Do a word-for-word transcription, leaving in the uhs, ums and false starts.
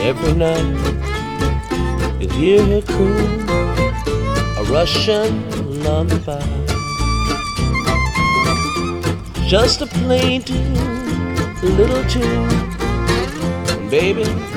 Every night you hear her croon a Russian lullaby. Just a plain tune, a little tune, baby,